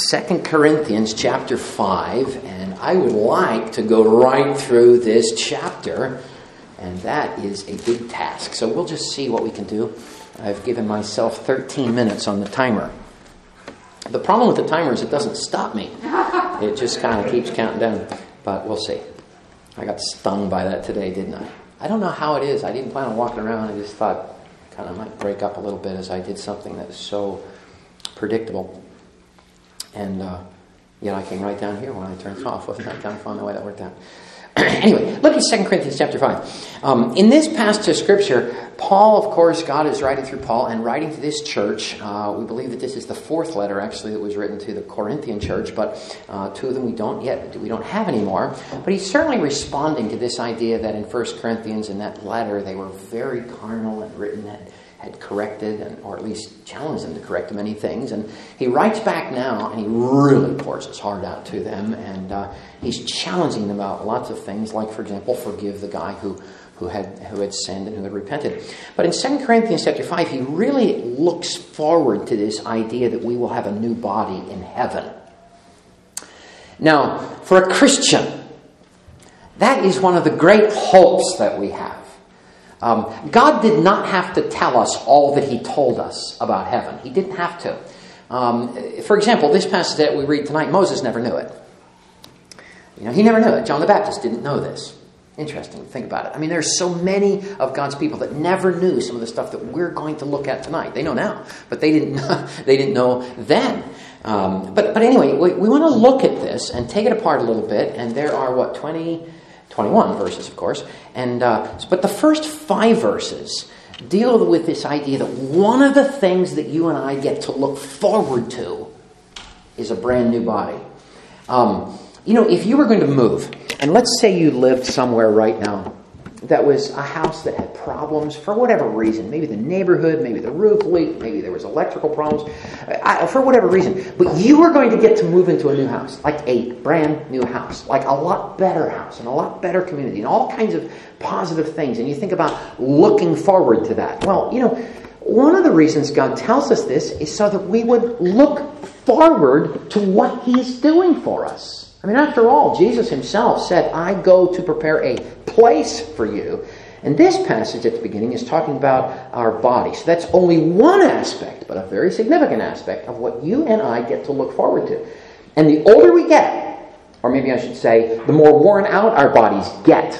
2 Corinthians chapter 5, and I would like to go right through this chapter, and that is a big task. So we'll just see what we can do. I've given myself 13 minutes on the timer. The problem with the timer is it doesn't stop me. It just kind of keeps counting down, but we'll see. I got stung by that today, didn't I? I don't know how it is. I didn't plan on walking around. I just thought kind of might break up a little bit as I did something that was so predictable. And yet I came right down here when I turned it off. Wasn't that kind of fun the way that worked out? Anyway, look at 2 Corinthians chapter 5. In this passage of Scripture, Paul, of course, God is writing through Paul and writing to this church. We believe that this is the fourth letter, actually, that was written to the Corinthian church, but two of them we don't have anymore. But he's certainly responding to this idea that in 1 Corinthians, in that letter, they were very carnal and written had corrected, or at least challenged them to correct many things. And he writes back now, and he really pours his heart out to them, and he's challenging them about lots of things, like, for example, forgive the guy who had sinned and who had repented. But in 2 Corinthians chapter 5, he really looks forward to this idea that we will have a new body in heaven. Now, for a Christian, that is one of the great hopes that we have. God did not have to tell us all that he told us about heaven. He didn't have to. For example, this passage that we read tonight, Moses never knew it. He never knew it. John the Baptist didn't know this. Interesting to think about it. I mean, there's so many of God's people that never knew some of the stuff that we're going to look at tonight. They know now, but they didn't know then. But anyway, we want to look at this and take it apart a little bit. And there are 21 verses, of course. And but the first 5 verses deal with this idea that one of the things that you and I get to look forward to is a brand new body. If you were going to move, and let's say you lived somewhere right now that was a house that had problems for whatever reason. Maybe the neighborhood, maybe the roof leaked, maybe there was electrical problems, for whatever reason. But you were going to get to move into a new house, like a brand new house, like a lot better house and a lot better community and all kinds of positive things. And you think about looking forward to that. Well, one of the reasons God tells us this is so that we would look forward to what he's doing for us. I mean, after all, Jesus himself said, I go to prepare a place for you. And this passage at the beginning is talking about our body. So that's only one aspect, but a very significant aspect of what you and I get to look forward to. And the older we get, or maybe I should say, the more worn out our bodies get,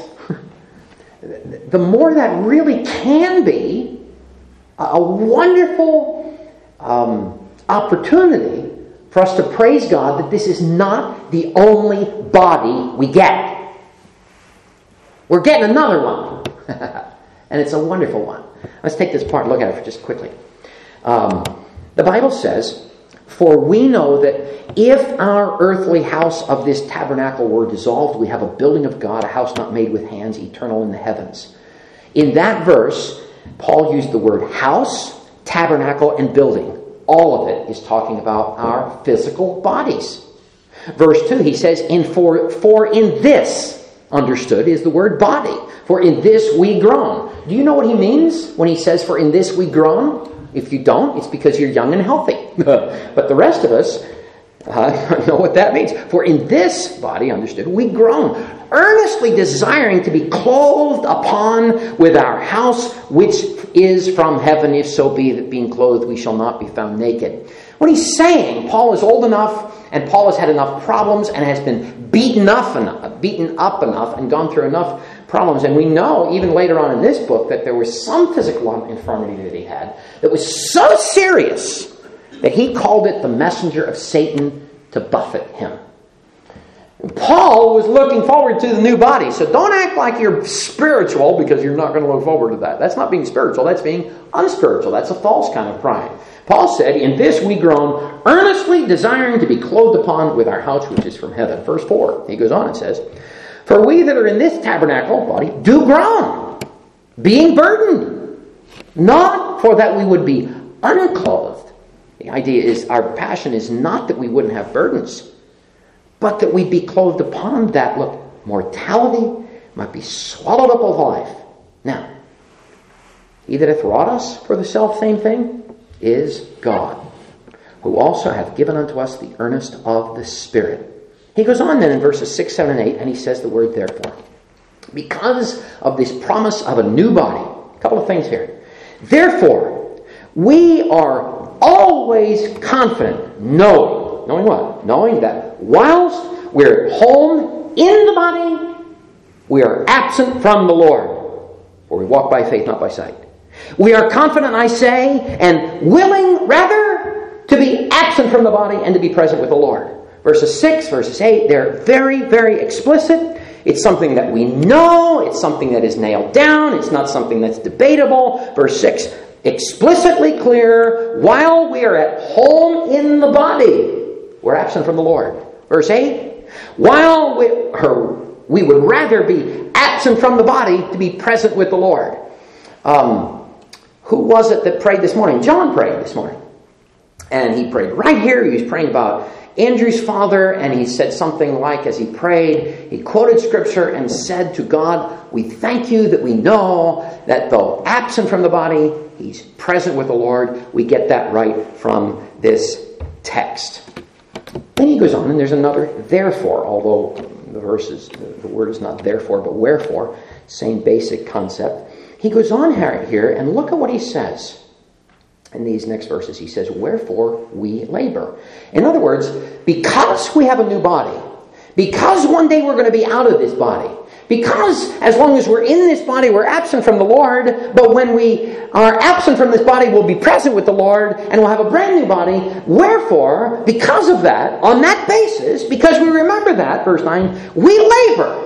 the more that really can be a wonderful opportunity for us to praise God that this is not the only body we get. We're getting another one. And it's a wonderful one. Let's take this part and look at it just quickly. The Bible says, for we know that if our earthly house of this tabernacle were dissolved, we have a building of God, a house not made with hands, eternal in the heavens. In that verse, Paul used the word house, tabernacle, and building. All of it is talking about our physical bodies. Verse 2, he says, for in this, understood, is the word body. For in this we groan. Do you know what he means when he says, for in this we groan? If you don't, it's because you're young and healthy. But the rest of us know what that means. For in this body, understood, we groan, earnestly desiring to be clothed upon with our house, which is from heaven, if so be that being clothed we shall not be found naked. What he's saying, Paul is old enough, and Paul has had enough problems, and has been beaten up enough, and gone through enough problems. And we know, even later on in this book, that there was some physical infirmity that he had that was so serious that he called it the messenger of Satan to buffet him. Paul was looking forward to the new body. So don't act like you're spiritual because you're not going to look forward to that. That's not being spiritual. That's being unspiritual. That's a false kind of pride. Paul said, in this we groan, earnestly desiring to be clothed upon with our house which is from heaven. Verse 4, he goes on and says, for we that are in this tabernacle body do groan, being burdened, not for that we would be unclothed. The idea is, our passion is not that we wouldn't have burdens, but that we be clothed upon that, mortality might be swallowed up of life. Now, he that hath wrought us for the self same thing is God, who also hath given unto us the earnest of the Spirit. He goes on then in verses 6, 7, and 8, and he says the word therefore. Because of this promise of a new body, a couple of things here. Therefore, we are always confident, knowing what? Knowing that whilst we're home in the body, we are absent from the Lord. For we walk by faith, not by sight. We are confident, I say, and willing rather to be absent from the body and to be present with the Lord. Verses 6, verses 8, they're very, very explicit. It's something that we know. It's something that is nailed down. It's not something that's debatable. Verse 6, explicitly clear, while we are at home in the body, we're absent from the Lord. Verse 8, while we would rather be absent from the body to be present with the Lord. Who was it that prayed this morning? John prayed this morning. And he prayed right here. He was praying about Andrew's father, and he said something like, as he prayed, he quoted Scripture and said to God, we thank you that we know that though absent from the body, he's present with the Lord. We get that right from this text. Then he goes on, and there's another therefore, although the word is not therefore, but wherefore, same basic concept. He goes on here, and look at what he says. In these next verses, he says, wherefore we labor. In other words, because we have a new body, because one day we're going to be out of this body, because as long as we're in this body, we're absent from the Lord, but when we are absent from this body, we'll be present with the Lord, and we'll have a brand new body. Wherefore, because of that, on that basis, because we remember that, verse 9, we labor.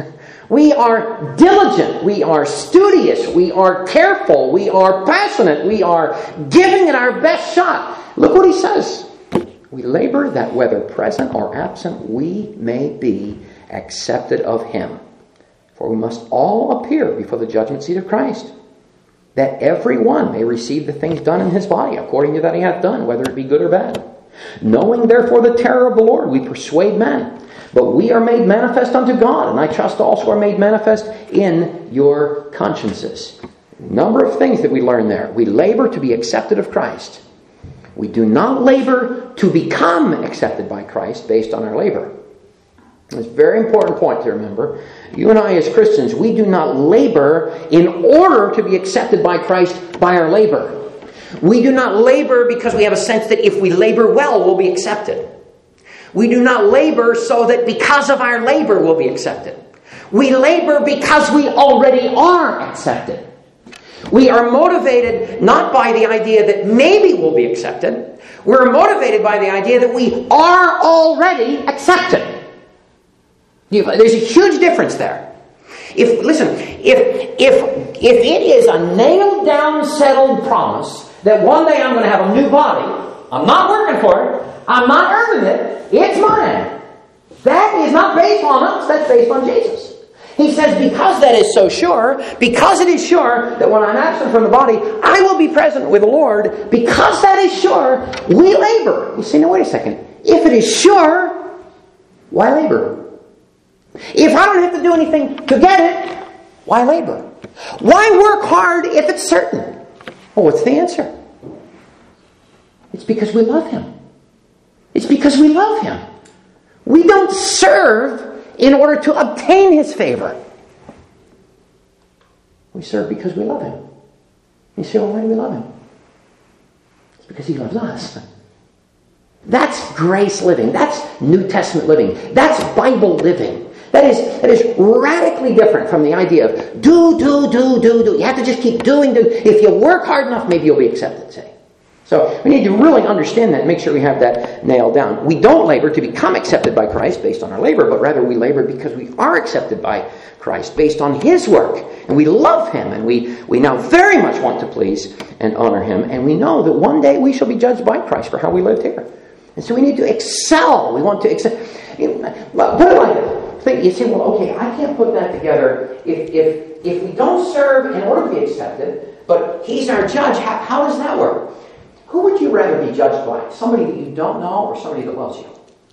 We are diligent, we are studious, we are careful, we are passionate, we are giving it our best shot. Look what he says. We labor that whether present or absent, we may be accepted of him. For we must all appear before the judgment seat of Christ, that every one may receive the things done in his body, according to that he hath done, whether it be good or bad. Knowing therefore the terror of the Lord, we persuade men. But we are made manifest unto God, and I trust also are made manifest in your consciences. Number of things that we learn there. We labor to be accepted of Christ. We do not labor to become accepted by Christ based on our labor. It's a very important point to remember. You and I as Christians, we do not labor in order to be accepted by Christ by our labor. We do not labor because we have a sense that if we labor well, we'll be accepted. We do not labor so that because of our labor we'll be accepted. We labor because we already are accepted. We are motivated not by the idea that maybe we'll be accepted. We're motivated by the idea that we are already accepted. There's a huge difference there. If it is a nailed down, settled promise that one day I'm going to have a new body, I'm not working for it, I'm not earning it, it's mine. That is not based on us, that's based on Jesus. He says, because that is so sure, because it is sure that when I'm absent from the body, I will be present with the Lord, because that is sure, we labor. You see, now wait a second. If it is sure, why labor? If I don't have to do anything to get it, why labor? Why work hard if it's certain? Well, what's the answer? It's because we love Him. It's because we love Him. We don't serve in order to obtain His favor. We serve because we love Him. You say, well, why do we love Him? It's because He loves us. That's grace living. That's New Testament living. That's Bible living. That is radically different from the idea of do. You have to just keep doing. If you work hard enough, maybe you'll be accepted, say. So we need to really understand that and make sure we have that nailed down. We don't labor to become accepted by Christ based on our labor, but rather we labor because we are accepted by Christ based on His work. And we love Him, and we now very much want to please and honor Him. And we know that one day we shall be judged by Christ for how we lived here. And so we need to excel. We want to excel. Put it like this. You say, well, okay, I can't put that together. If we don't serve in order to be accepted, but He's our judge, how does that work? Who would you rather be judged by? Somebody that you don't know or somebody that loves you?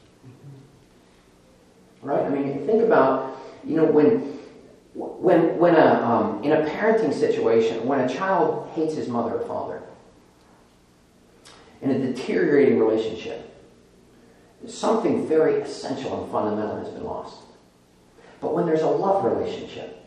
Right? I mean, think about, when in a parenting situation, when a child hates his mother or father, in a deteriorating relationship, something very essential and fundamental has been lost. But when there's a love relationship,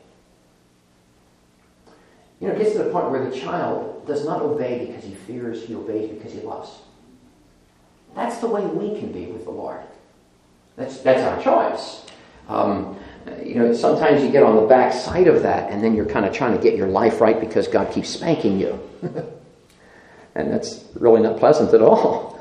it gets to the point where the child does not obey because he fears, he obeys because he loves. That's the way we can be with the Lord. That's our choice. Sometimes you get on the back side of that, and then you're kind of trying to get your life right because God keeps spanking you. And that's really not pleasant at all.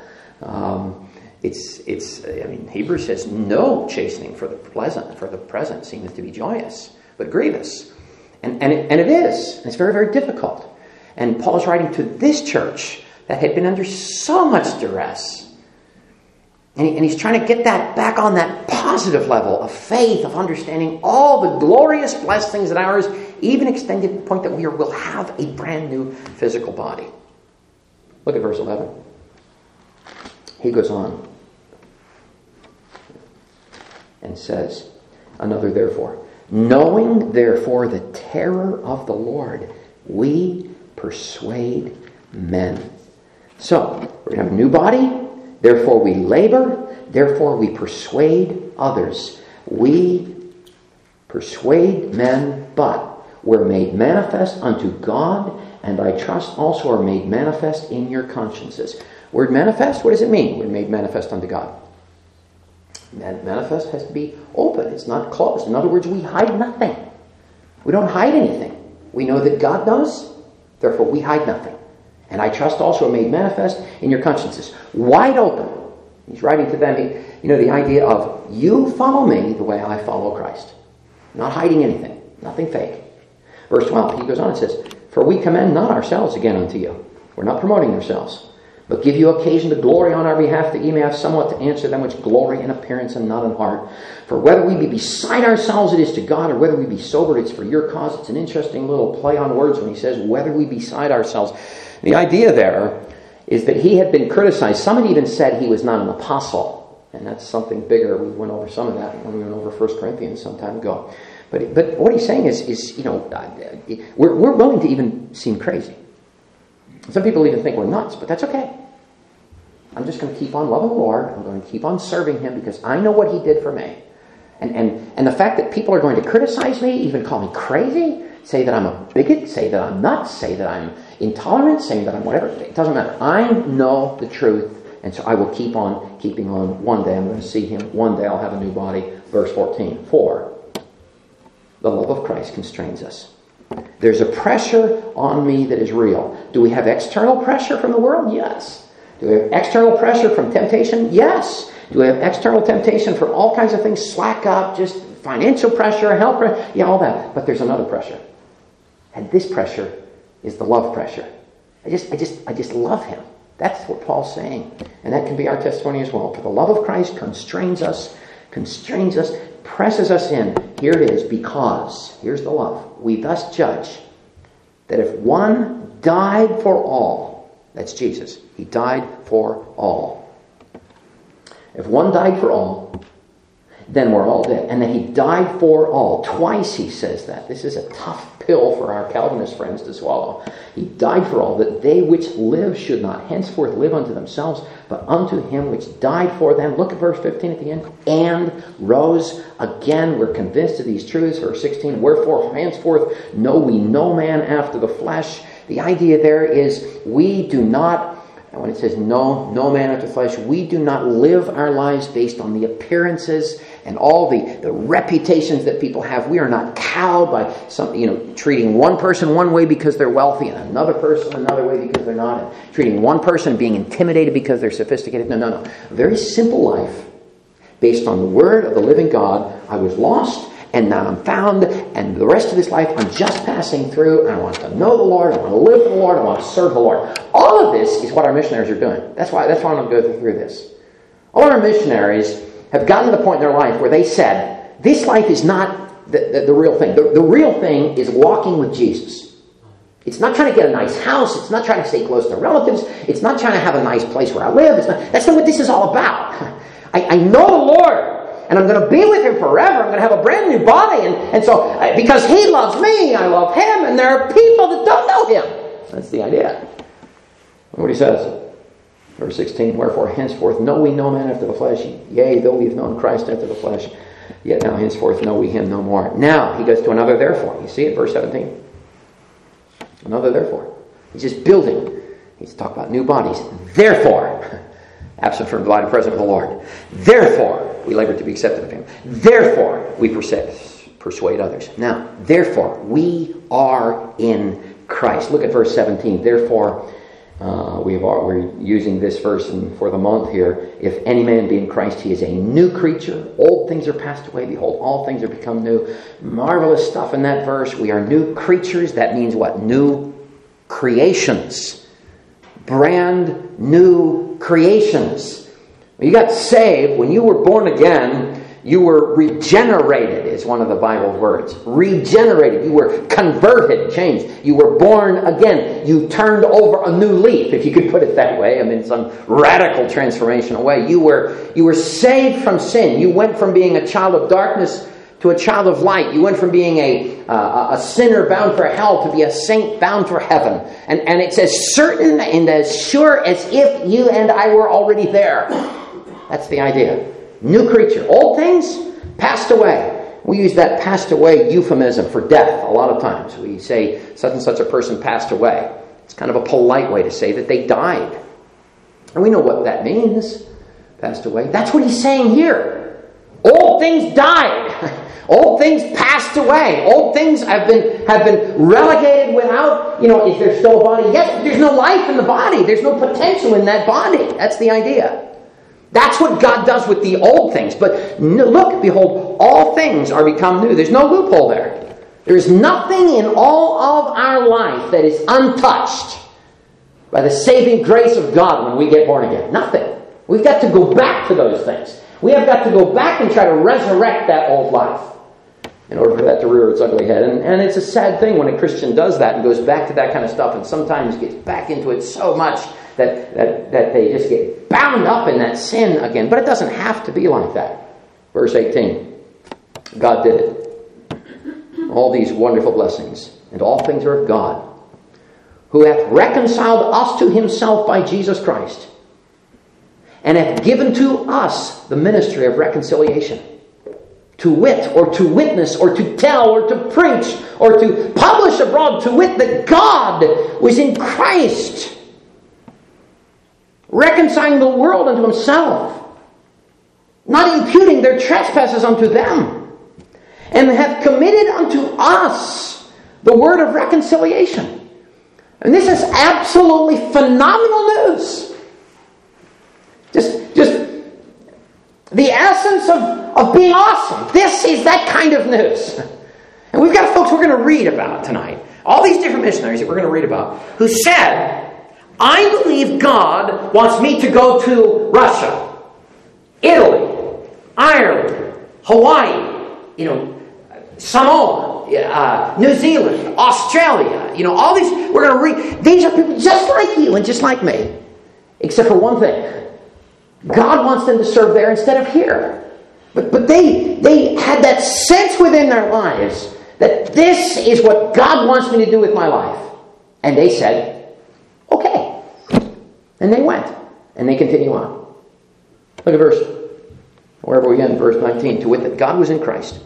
Hebrews says no chastening for the present seemeth to be joyous, but grievous. And it is. It's very, very difficult. And Paul's writing to this church that had been under so much duress. And he's trying to get that back on that positive level of faith, of understanding all the glorious blessings that ours, even extended to the point that we will have a brand new physical body. Look at verse 11. He goes on and says, another therefore. Knowing therefore the terror of the Lord, we persuade men. So, we're going to have a new body. Therefore we labor, therefore we persuade others. We persuade men, but were made manifest unto God, and I trust also are made manifest in your consciences. Word manifest, what does it mean? We're made manifest unto God. Manifest has to be open. It's not closed. In other words, we hide nothing. We don't hide anything. We know that God knows, therefore we hide nothing. And I trust also are made manifest in your consciences. Wide open. He's writing to them, the idea of you follow me the way I follow Christ. Not hiding anything. Nothing fake. Verse 12, he goes on and says, for we commend not ourselves again unto you. We're not promoting ourselves. But give you occasion to glory on our behalf, that ye may have somewhat to answer them which glory in appearance and not in heart. For whether we be beside ourselves, it is to God, or whether we be sobered, it's for your cause. It's an interesting little play on words when he says, whether we be beside ourselves. The idea there is that he had been criticized. Some had even said he was not an apostle. And that's something bigger. We went over some of that when we went over 1 Corinthians some time ago. But what he's saying is we're willing to even seem crazy. Some people even think we're nuts, but that's okay. I'm just going to keep on loving the Lord. I'm going to keep on serving him because I know what he did for me. And the fact that people are going to criticize me, even call me crazy, say that I'm a bigot, say that I'm nuts, say that I'm intolerant, saying that I'm whatever, it doesn't matter. I know the truth, and so I will keep on keeping on. One day I'm going to see him. One day I'll have a new body. Verse 14. For the love of Christ constrains us. There's a pressure on me that is real. Do we have external pressure from the world? Yes. Do we have external pressure from temptation? Yes. Do we have external temptation from all kinds of things? Slack up, just financial pressure, health pressure, yeah, all that. But there's another pressure. And this pressure is the love pressure. I just love him. That's what Paul's saying. And that can be our testimony as well. For the love of Christ constrains us, presses us in. Here it is, because, here's the love. We thus judge that if one died for all, that's Jesus. He died for all. If one died for all, then we're all dead. And that he died for all. Twice he says that. This is a tough pill for our Calvinist friends to swallow. He died for all, that they which live should not henceforth live unto themselves, but unto him which died for them. Look at verse 15 at the end. And rose again. We're convinced of these truths. Verse 16. Wherefore henceforth know we no man after the flesh. The idea there is we do not, and when it says no man after the flesh, we do not live our lives based on the appearances and all the reputations that people have. We are not cowed by some, treating one person one way because they're wealthy and another person another way because they're not. And treating one person being intimidated because they're sophisticated. No. A very simple life based on the word of the living God. I was lost and now I'm found, and the rest of this life I'm just passing through, and I want to know the Lord, I want to live for the Lord, I want to serve the Lord. All of this is what our missionaries are doing. That's why I'm going to go through this. All our missionaries have gotten to the point in their life where they said, this life is not the real thing. The real thing is walking with Jesus. It's not trying to get a nice house. It's not trying to stay close to relatives. It's not trying to have a nice place where I live. That's not what this is all about. I know the Lord. And I'm going to be with him forever. I'm going to have a brand new body. And so, because he loves me, I love him. And there are people that don't know him. That's the idea. Look what he says. Verse 16, wherefore henceforth know we no man after the flesh. Yea, though we have known Christ after the flesh, yet now henceforth know we him no more. Now, he goes to another therefore. You see it, verse 17? Another therefore. He's just building. He's talking about new bodies. Therefore, absent from the light and present with the Lord. Therefore, we labor to be accepted of him. Therefore, we persuade others. Now, therefore, we are in Christ. Look at verse 17. Therefore, we're using this verse for the month here. If any man be in Christ, he is a new creature. Old things are passed away. Behold, all things are become new. Marvelous stuff in that verse. We are new creatures. That means what? New creations. Brand new creations. When you got saved, when you were born again, you were regenerated, is one of the Bible words. Regenerated. You were converted, changed. You were born again. You turned over a new leaf, if you could put it that way. I mean, some radical transformational way. You were saved from sin. You went from being a child of darkness to a child of light. You went from being a sinner bound for hell to be a saint bound for heaven. And it's as certain and as sure as if you and I were already there. That's the idea. New creature. Old things passed away. We use that passed away euphemism for death a lot of times. We say such and such a person passed away. It's kind of a polite way to say that they died. And we know what that means. Passed away. That's what he's saying here. Old things died. Old things passed away. Old things have been relegated without, is there still a body? Yes, but there's no life in the body. There's no potential in that body. That's the idea. That's what God does with the old things. But look, behold, all things are become new. There's no loophole there. There's nothing in all of our life that is untouched by the saving grace of God when we get born again. Nothing. We've got to go back to those things. We have got to go back and try to resurrect that old life in order for that to rear its ugly head. And it's a sad thing when a Christian does that and goes back to that kind of stuff and sometimes gets back into it so much that they just get bound up in that sin again. But it doesn't have to be like that. Verse 18. God did it. All these wonderful blessings. And all things are of God, who hath reconciled us to himself by Jesus Christ, and hath given to us the ministry of reconciliation. To wit, or to witness, or to tell, or to preach, or to publish abroad, to wit, that God was in Christ, reconciling the world unto himself, not imputing their trespasses unto them, and hath committed unto us the word of reconciliation. And this is absolutely phenomenal news. Just the essence of being awesome. This is that kind of news. And we've got folks we're going to read about tonight. All these different missionaries that we're going to read about who said, I believe God wants me to go to Russia, Italy, Ireland, Hawaii, Samoa, New Zealand, Australia, all these, we're going to read. These are people just like you and just like me. Except for one thing. God wants them to serve there instead of here. But they had that sense within their lives that this is what God wants me to do with my life. And they said, okay. And they went. And they continue on. Look at wherever we end, verse 19. To wit, that God was in Christ,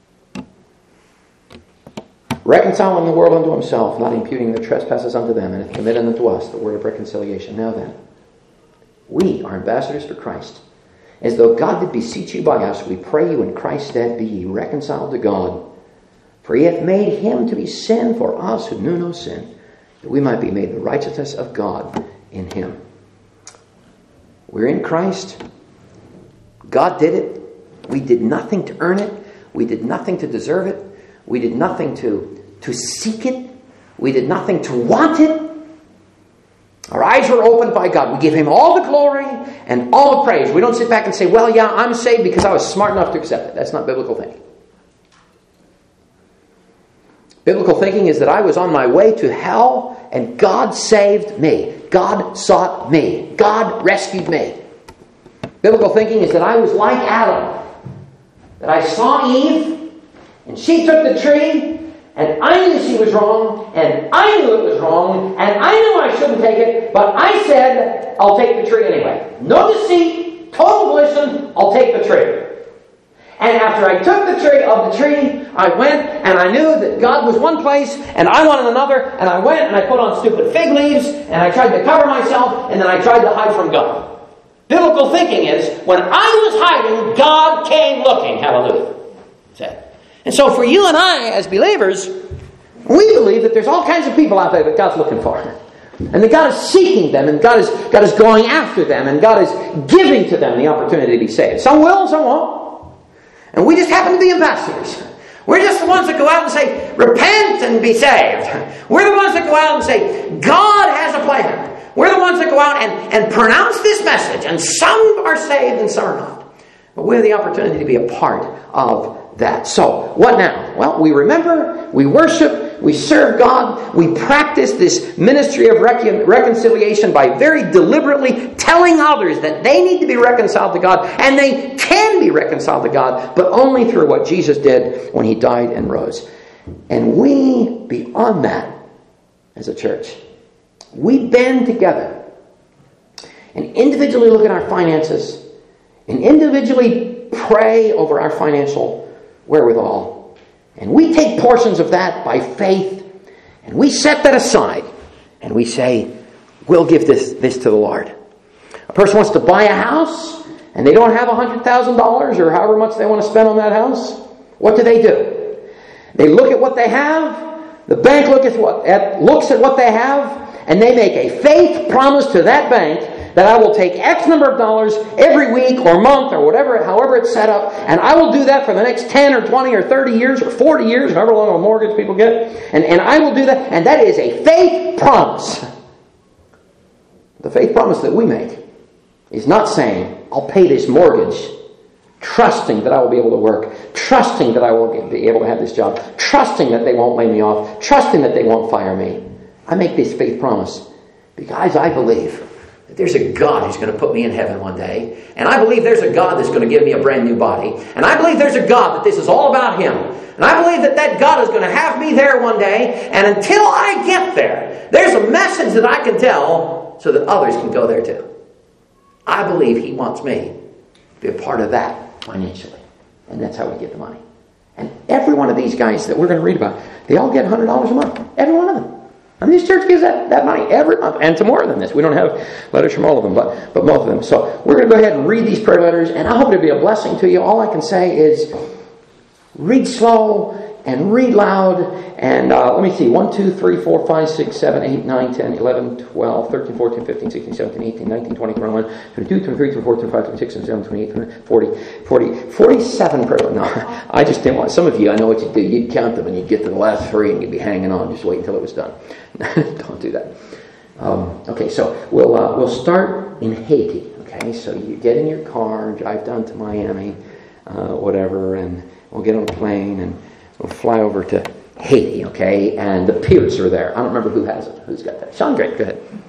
reconciling the world unto himself, not imputing their trespasses unto them, and hath committed unto us the word of reconciliation. Now then, we are ambassadors for Christ. As though God did beseech you by us, we pray you in Christ's stead, be ye reconciled to God. For he hath made him to be sin for us who knew no sin, that we might be made the righteousness of God in him. We're in Christ. God did it. We did nothing to earn it. We did nothing to deserve it. We did nothing to seek it. We did nothing to want it. Our eyes were opened by God. We give him all the glory and all the praise. We don't sit back and say, well, yeah, I'm saved because I was smart enough to accept it. That's not biblical thinking. Biblical thinking is that I was on my way to hell and God saved me. God sought me. God rescued me. Biblical thinking is that I was like Adam. That I saw Eve and she took the tree And I knew she was wrong, and I knew it was wrong, and I knew I shouldn't take it, but I said, I'll take the tree anyway. No deceit, total volition, I'll take the tree. And after I took the tree, I went and I knew that God was one place and I wanted another, and I went and I put on stupid fig leaves and I tried to cover myself, and then I tried to hide from God. Biblical thinking is, when I was hiding, God came looking. Hallelujah. And so for you and I as believers, we believe that there's all kinds of people out there that God's looking for. And that God is seeking them, and God is going after them, and God is giving to them the opportunity to be saved. Some will, some won't. And we just happen to be ambassadors. We're just the ones that go out and say, repent and be saved. We're the ones that go out and say, God has a plan. We're the ones that go out and pronounce this message. And some are saved and some are not. But we have the opportunity to be a part of that. So, what now? Well, we remember, we worship, we serve God, we practice this ministry of reconciliation by very deliberately telling others that they need to be reconciled to God, and they can be reconciled to God, but only through what Jesus did when He died and rose. And we, beyond that, as a church, we band together and individually look at our finances and individually pray over our financial wherewithal. And we take portions of that by faith, and we set that aside, and we say, we'll give this to the Lord. A person wants to buy a house, and they don't have $100,000 or however much they want to spend on that house. What do? They look at what they have. The bank looks at what they have, and they make a faith promise to that bank that I will take X number of dollars every week or month or whatever, however it's set up, and I will do that for the next 10 or 20 or 30 years or 40 years, however long a mortgage people get, and I will do that, and that is a faith promise. The faith promise that we make is not saying, I'll pay this mortgage, trusting that I will be able to work, trusting that I will be able to have this job, trusting that they won't lay me off, trusting that they won't fire me. I make this faith promise because I believe that there's a God who's going to put me in heaven one day. And I believe there's a God that's going to give me a brand new body. And I believe there's a God that this is all about Him. And I believe that God is going to have me there one day. And until I get there, there's a message that I can tell so that others can go there too. I believe He wants me to be a part of that financially. And that's how we get the money. And every one of these guys that we're going to read about, they all get $100 a month. Every one of them. And this church gives that money every month, and to more than this. We don't have letters from all of them, but most of them. So we're going to go ahead and read these prayer letters, and I hope it'll be a blessing to you. All I can say is read slow and read loud. And let me see, 1, 2, 3, 4, 5, 6, 7, 8, 9, 10, 11, 12, 13, 14, 15, 16, 17, 18, 19, 20, 21, 22, 23, 24, 25, 26, 27, 28, 29, 40, 47 prayer letters. No, I just didn't want. Some of you, I know what you'd do. You'd count them, and you'd get to the last 3, and you'd be hanging on. Just wait until it was done. Don't do that. Okay, so we'll start in Haiti. Okay, so you get in your car, drive down to Miami, whatever, and we'll get on a plane and we'll fly over to Haiti. Okay, and the Pierce are there. I don't remember who has it. Who's got that? Sean, great. Go ahead.